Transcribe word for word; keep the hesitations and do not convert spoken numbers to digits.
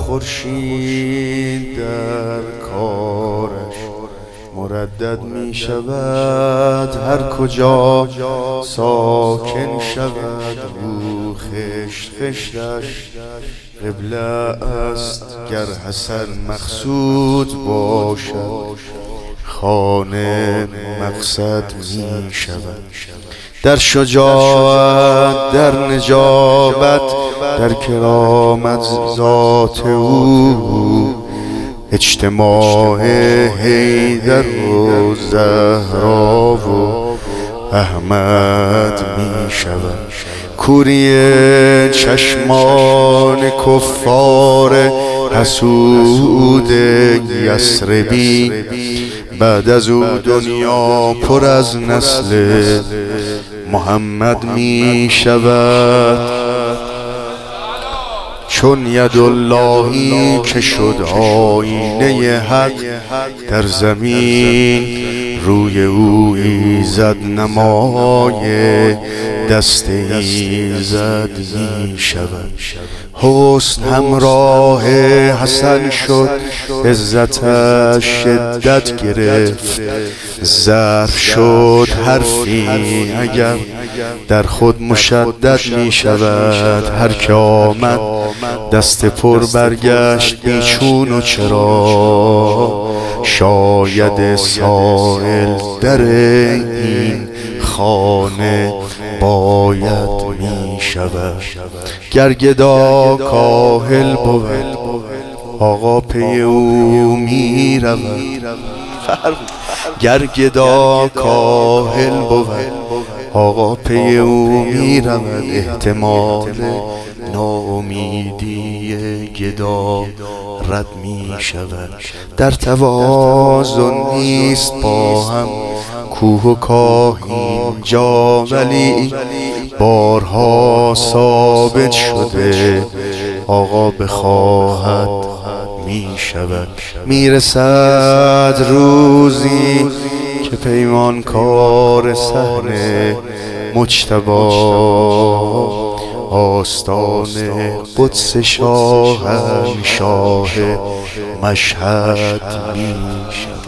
خورشید در کارش مردد می شود، هر کجا ساکن شود او خشت خشتش قبله است. گر حسن مقصود باشد خانه مقصد می شود. در شجاعت، در نجابت، در کرامت ذات او اجتماع حیدر و زهرا و احمد می شود. کوری چشمان کفار حسود یثربی بعد از او دنیا پر از نسل محمد می شود. چون یداللهی که شد آینه حق در زمین، روی او ایزد نمای دست ایزد می شود. حسن همراه حسن شد، عزتش شدت گرفت، ظرف شد حرفی اگر در خود مشدد می شود. هر که آمد دست پر برگشت بیچون و چرا، شاید سائل در این خانه باید می شود. گر گدا کاهل بود آقا پی او می رود. گر گدا کاهل بود آقا پی او می رود. احتمال ناامیدی گدا رد می شود. در توازن نیست با هم کوه و کاه اینجا، ولی بارها ثابت شده آقا بخواهد می شود. می رسد روزی که پیمانکار صحن مجتبی آستان قدس شاهنشاه مشهد می شود.